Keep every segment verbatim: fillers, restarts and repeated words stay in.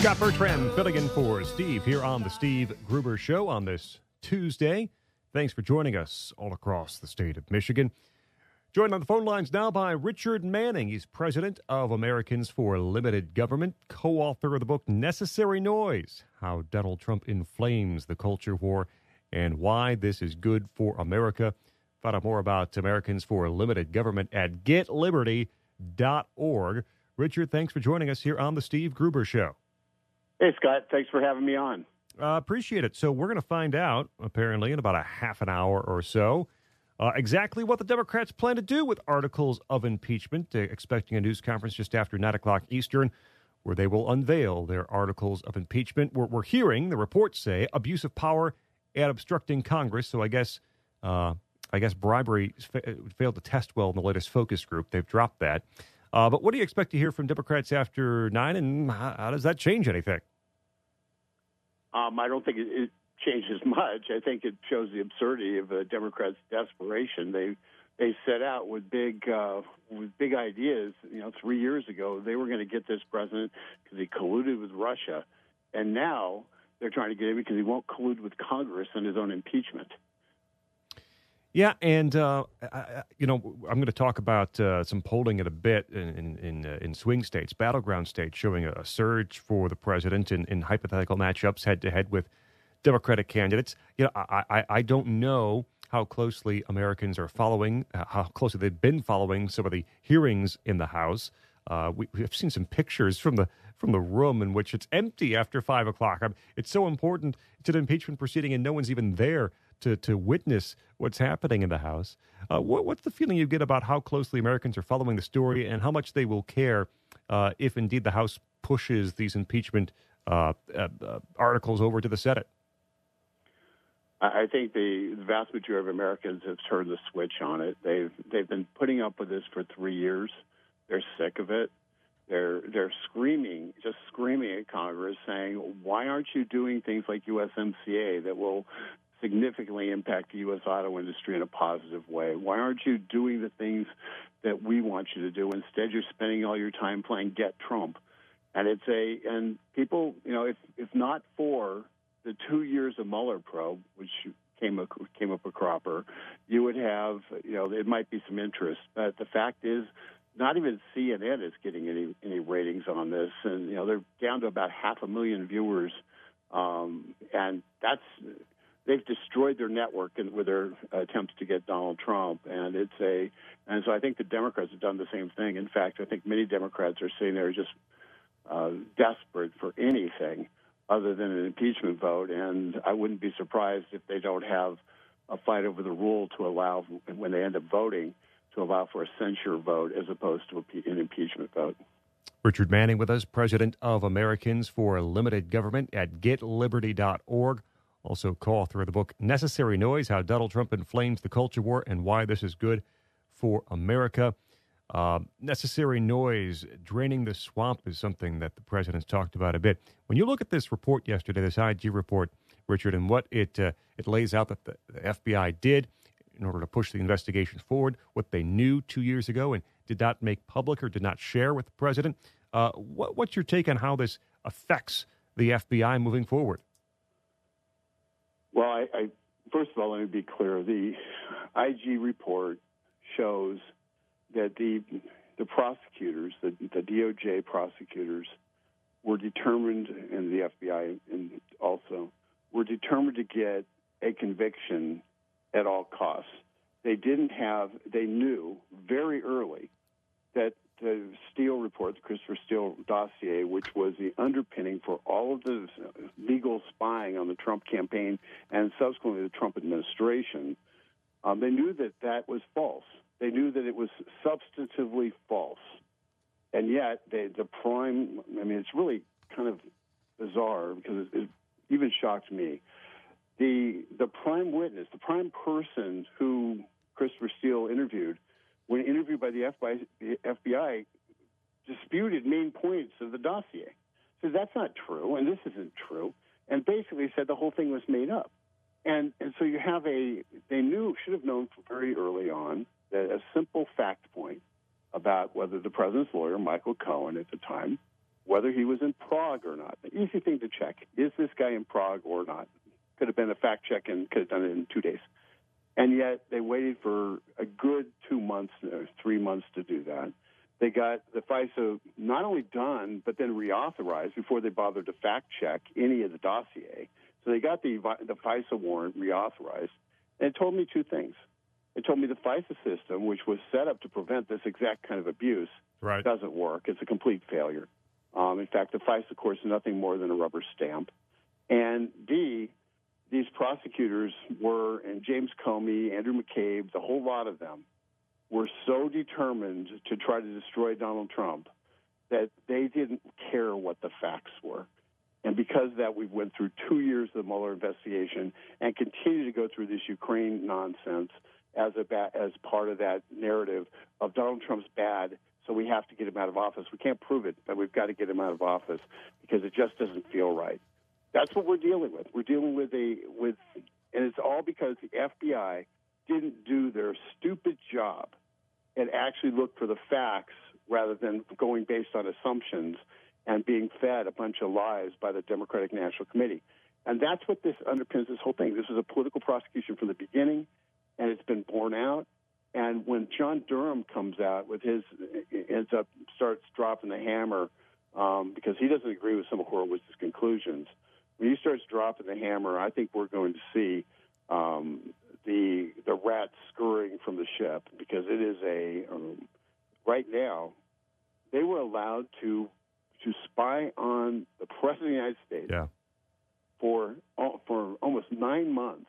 Scott Bertrand filling in for Steve here on the Steve Gruber Show on this Tuesday. Thanks for joining us all across the state of Michigan. Joined on the phone lines now by Richard Manning. He's president of Americans for Limited Government, co-author of the book Necessary Noise, How Donald Trump Inflames the Culture War and Why This is Good for America. Find out more about Americans for Limited Government at get liberty dot org. Richard, thanks for joining us here on the Steve Gruber Show. Hey, Scott. Thanks for having me on. Uh, appreciate it. So we're going to find out, apparently, in about a half an hour or so, uh, exactly what the Democrats plan to do with articles of impeachment, uh, expecting a news conference just after nine o'clock Eastern, where they will unveil their articles of impeachment. We're, we're hearing, the reports say, abuse of power and obstructing Congress. So I guess uh, I guess bribery fa- failed to test well in the latest focus group. They've dropped that. Uh, but what do you expect to hear from Democrats after nine, and how, how does that change anything? Um, I don't think it, it changes much. I think it shows the absurdity of uh, Democrats' desperation. They they set out with big uh, with big ideas. You know, three years ago they were going to get this president because he colluded with Russia, and now they're trying to get him because he won't collude with Congress on his own impeachment. Yeah, and uh, I, you know, I'm going to talk about uh, some polling in a bit in in, uh, in swing states, battleground states, showing a, a surge for the president in, in hypothetical matchups head to head with Democratic candidates. You know, I, I I don't know how closely Americans are following, uh, how closely they've been following some of the hearings in the House. Uh, we, we've seen some pictures from the from the room in which it's empty after five o'clock. I mean, it's so important to the impeachment proceeding, and no one's even there to to witness what's happening in the House. Uh, what, what's the feeling you get about how closely Americans are following the story and how much they will care uh, if indeed the House pushes these impeachment uh, uh, uh, articles over to the Senate? I think the vast majority of Americans have turned the switch on it. They've they've been putting up with this for three years. They're sick of it. They're they're screaming, just screaming at Congress, saying, "Why aren't you doing things like U S M C A that will significantly impact the U S auto industry in a positive way? Why aren't you doing the things that we want you to do? Instead, you're spending all your time playing Get Trump." And it's a and people, you know, if if not for the two years of Mueller probe, which came up, came up a cropper, you would have, you know, it might be some interest. But the fact is, not even C N N is getting any any ratings on this, and you know they're down to about half a million viewers, um, and that's. They've destroyed their network in, with their attempts to get Donald Trump, and it's a, and so I think the Democrats have done the same thing. In fact, I think many Democrats are sitting there just uh, desperate for anything other than an impeachment vote, and I wouldn't be surprised if they don't have a fight over the rule to allow, when they end up voting, to allow for a censure vote as opposed to an impeachment vote. Richard Manning with us, president of Americans for Limited Government at get liberty dot org. Also co-author of the book Necessary Noise, How Donald Trump Inflames the Culture War and Why This is Good for America. Uh, necessary noise, draining the swamp is something that the president's talked about a bit. When you look at this report yesterday, this I G report, Richard, and what it uh, it lays out that the, the F B I did in order to push the investigation forward, what they knew two years ago and did not make public or did not share with the president, uh, what, what's your take on how this affects the F B I moving forward? Well, I, I first of all, let me be clear. The I G report shows that the the prosecutors, the, the D O J prosecutors, were determined, and the F B I and also, were determined to get a conviction at all costs. They didn't have, they knew very early that the Steele report, the Christopher Steele dossier, which was the underpinning for all of the legal spying on the Trump campaign and subsequently the Trump administration, um, they knew that that was false. They knew that it was substantively false. And yet, they, the prime, I mean, it's really kind of bizarre because it, it even shocked me. The, the prime witness, the prime person who Christopher Steele interviewed, when interviewed by the F B I, the F B I disputed main points of the dossier. So that's not true, and this isn't true, and basically said the whole thing was made up. And and so you have a, they knew, should have known very early on that a simple fact point about whether the president's lawyer, Michael Cohen at the time, whether he was in Prague or not. The easy thing to check, is this guy in Prague or not? Could have been a fact check and could have done it in two days. And yet they waited for a good two months, or three months to do that. They got the FISA not only done, but then reauthorized before they bothered to fact check any of the dossier. So they got the, the FISA warrant reauthorized. And it told me two things. It told me the FISA system, which was set up to prevent this exact kind of abuse, right. doesn't work. It's a complete failure. Um, in fact, the FISA course is nothing more than a rubber stamp. And B, these prosecutors were, and James Comey, Andrew McCabe, the whole lot of them, were so determined to try to destroy Donald Trump that they didn't care what the facts were. And because of that, we went through two years of the Mueller investigation and continue to go through this Ukraine nonsense as a ba- as part of that narrative of Donald Trump's bad, so we have to get him out of office. We can't prove it, but we've got to get him out of office because it just doesn't feel right. That's what we're dealing with. We're dealing with a with, and it's all because the F B I didn't do their stupid job and actually look for the facts rather than going based on assumptions and being fed a bunch of lies by the Democratic National Committee. And that's what this underpins this whole thing. This is a political prosecution from the beginning, and it's been borne out. And when John Durham comes out with his, ends up, starts dropping the hammer um, because he doesn't agree with some of Horowitz's conclusions, when he starts dropping the hammer, I think we're going to see um, the the rat scurrying from the ship because it is a, um, right now, they were allowed to to spy on the President of the United States yeah. for for almost nine months,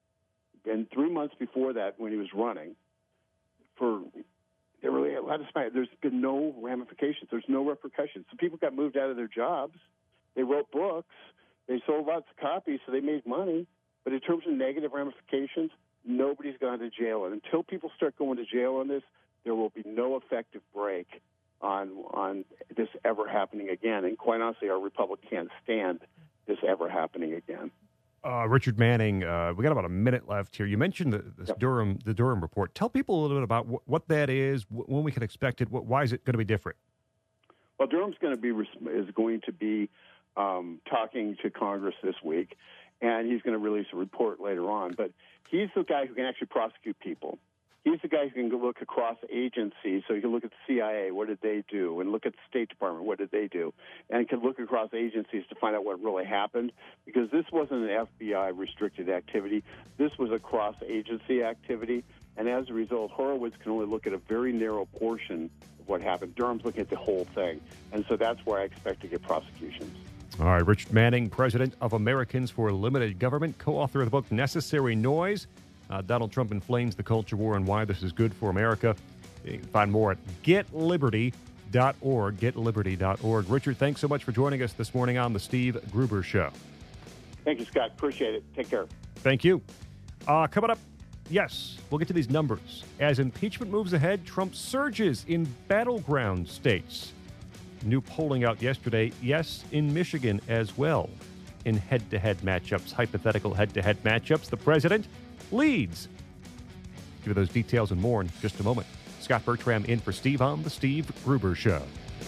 and three months before that when he was running, for they were allowed to spy. There's been no ramifications. There's no repercussions. So people got moved out of their jobs. They wrote books. They sold lots of copies, so they made money. But in terms of negative ramifications, nobody's gone to jail. And until people start going to jail on this, there will be no effective break on on this ever happening again. And quite honestly, our republic can't stand this ever happening again. Uh, Richard Manning, uh, we got about a minute left here. You mentioned the, this yep. Durham, the Durham report. Tell people a little bit about wh- what that is, wh- when we can expect it. Wh- why is it going to be different? Well, Durham's going to be is going to be um, talking to Congress this week, and he's going to release a report later on. But he's the guy who can actually prosecute people. He's the guy who can go look across agencies. So you can look at the C I A, what did they do? And look at the State Department, what did they do? And can look across agencies to find out what really happened. Because this wasn't an F B I-restricted activity. This was a cross-agency activity. And as a result, Horowitz can only look at a very narrow portion of what happened. Durham's looking at the whole thing. And so that's where I expect to get prosecutions. All right, Richard Manning, president of Americans for Limited Government, co-author of the book Necessary Noise. Uh, Donald Trump inflames the culture war and why this is good for America. You can find more at get liberty dot org, get liberty dot org. Richard, thanks so much for joining us this morning on The Steve Gruber Show. Thank you, Scott. Appreciate it. Take care. Thank you. Uh, coming up, yes, we'll get to these numbers. As impeachment moves ahead, Trump surges in battleground states. New polling out yesterday, yes, in Michigan as well. In head-to-head matchups, hypothetical head-to-head matchups, the president leads. Give you those details and more in just a moment. Scott Bertram in for Steve on The Steve Gruber Show.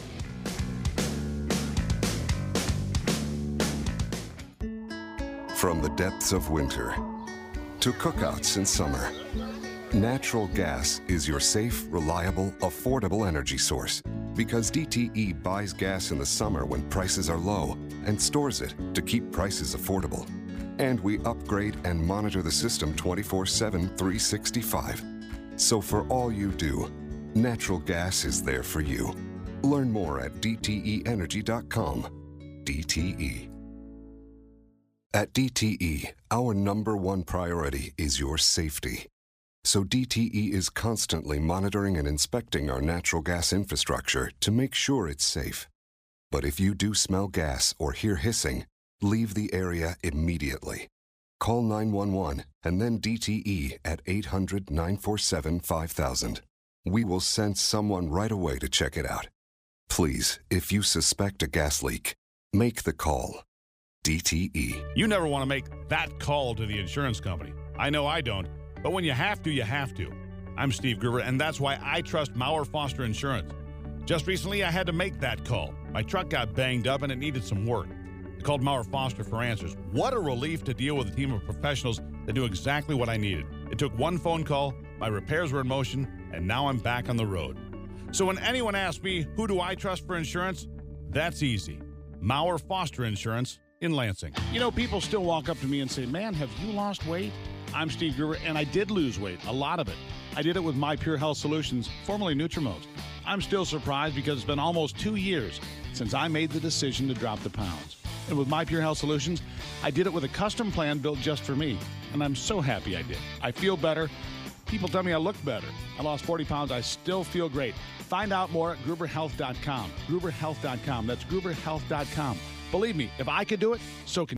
From the depths of winter to cookouts in summer, natural gas is your safe, reliable, affordable energy source. Because D T E buys gas in the summer when prices are low and stores it to keep prices affordable. And we upgrade and monitor the system twenty-four seven, three sixty-five. So for all you do, natural gas is there for you. Learn more at D T E energy dot com. D T E. At D T E, our number one priority is your safety. So D T E is constantly monitoring and inspecting our natural gas infrastructure to make sure it's safe. But if you do smell gas or hear hissing, leave the area immediately. Call nine one one and then D T E at eight hundred, nine four seven, five thousand. We will send someone right away to check it out. Please, if you suspect a gas leak, make the call. D T E. You never want to make that call to the insurance company. I know I don't, but when you have to, you have to. I'm Steve Gruber, and that's why I trust Maurer Foster Insurance. Just recently, I had to make that call. My truck got banged up and it needed some work. I called Maurer Foster for answers. What a relief to deal with a team of professionals that knew exactly what I needed. It took one phone call, my repairs were in motion, and now I'm back on the road. So when anyone asks me, who do I trust for insurance? That's easy. Maurer Foster Insurance in Lansing. You know, people still walk up to me and say, man, have you lost weight? I'm Steve Gruber, and I did lose weight, a lot of it. I did it with My Pure Health Solutions, formerly Nutrimost. I'm still surprised because it's been almost two years since I made the decision to drop the pounds. And with My Pure Health Solutions, I did it with a custom plan built just for me. And I'm so happy I did. I feel better. People tell me I look better. I lost forty pounds. I still feel great. Find out more at Gruber Health dot com. Gruber Health dot com. That's Gruber Health dot com. Believe me, if I could do it, so can